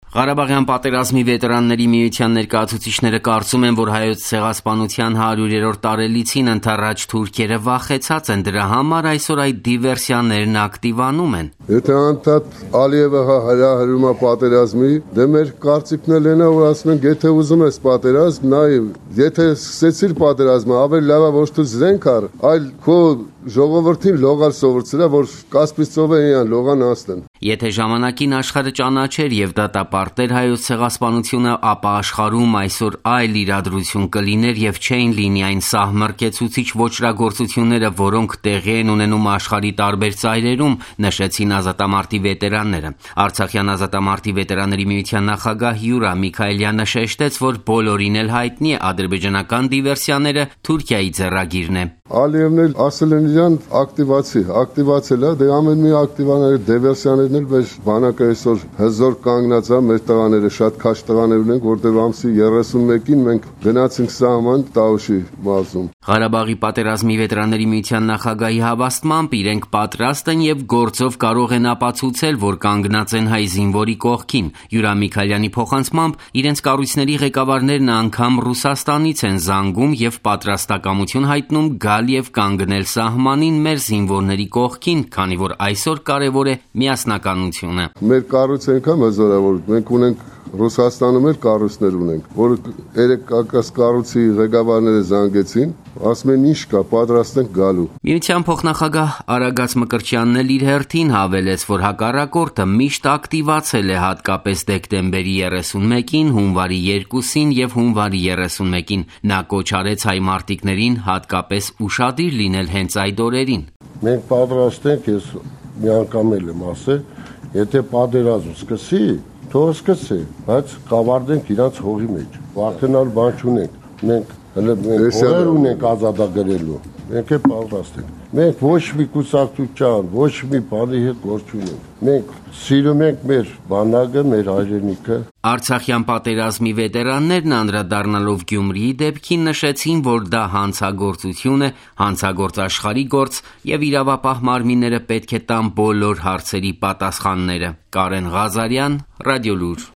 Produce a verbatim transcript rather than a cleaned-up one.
Ղարաբաղյան պատերազմի վետերանների միության ներկայացուցիչները կարծում են, որ հայոց ցեղասպանության հարյուրերորդ տարելիցին ընթառաջ թուրքերը վախեցած են, դրա համար այսօր այդ դիվերսիաներն ակտիվանում են։ Եթե անդադ Ալիևը հրահրում է պատերազմի, դե մեր կարծիքն էլ են, որ ասում են, եթե ուզում ես պատերազմ, նայ, եթե սկսեցիր պատերազմը, ավելի լավ է ոչ թե զենք առ, այլ քո ժողովրդին լողալ սովորեցրա, որ Կասպից ծովը իրան լողան ասեն։ Եթե ժամանակին աշխարհը ճանաչեր եւ դատապարտեր հայոց ցեղասպանությունը, ապա աշխարհում այսօր այլ իրադրություն կլիներ եւ չէին լինի այն սահմռկեցուցիչ ոճրագործությունները, որոնք տեղի են ունենում աշխարհի տարբեր ծայրերում, նշեցին ազատամարտի վետերանները։ Արցախյան ազատամարտի վետերանների միության նախագահ Յուրա Միքայելյանը շեշտեց, որ բոլորին էլ հայտնի է ադրբեջանական դիվերսիաները Թուրքիայի ձեռագիրն է։ Ալիևն էլ ասել են իրան ակտիվացի, ակտիվացել է, դե ամեն մի ակտիվաները, դիվերսիաներն էլ մեր բանակը այսօր հզոր կանգնած է, մեր տղաները շատ քաջ տղաներ ունենք, որտեղ ամսի երեսունմեկին մենք գնացինք սահման Տաուշի մարզում։ Ղարաբաղի պատերազմի վետերանների միության նախագահի հավաստմամբ իրենք պատրաստ են եւ գործով կարող են ապացուցել, որ կանգնած են հայ զինվորի կողքին։ Յուրա Միքայելյանի փոխանցմամբ իրենց կառույցների ղեկավարներն անգամ Ռուսաստանից են զանգում եւ պատրաստակամություն հայտնում գալ եւ կանգնել սահմանին մեր զինվորների կողքին, քանի որ այսօր կարեւոր է միասնականությունը։ Մեր կառույցը այնքան հզոր է, որ մենք ունենք Ռուսաստանում էլ կառույցներ ունենք, որ երեք կառույցի ղեկավարները զանգեցին, ասում են ինչ կա, պատրաստ ենք գալու։ Միության փոխնախագահ Արագած Մկրտչյանն էլ իր հերթին հավելեց, որ հակառակորդը միշտ ակտիվացել է հատկապես դեկտեմբերի երեսունմեկին, հունվարի երկուսին եւ հունվարի երեսունմեկին։ Նա կոչ արեց հայ մարտիկներին հատկապես ուշադիր լինել հենց այդ օրերին։ Մենք պատրաստ ենք, ես մի անգամ էլ եմ ասել, եթե պատերազմ սկսի, թող սկսի, բայց կավարտենք իրաց հողի մեջ։ Վախենալ բան չունենք։ Մենք հələ մենք հողեր ունենք ազատագրելու։ Մենք էլ պատրաստ ենք։ Մենք ոչ մի կուսակցության, ոչ մի բանի հետ գործ չունենք։ Մենք սիրում ենք մեր բանակը, մեր հայրենիքը։ Արցախյան պատերազմի վետերաններն անդրադառնալով Գյումրիի դեպքին նշեցին, որ դա հանցագործություն է, հանցագործ աշխարհի գործ եւ իրավապահ մարմինները պետք է տան բոլոր հարցերի պատասխանները։ Կարեն Ղազարյան, Ռադիոլուր։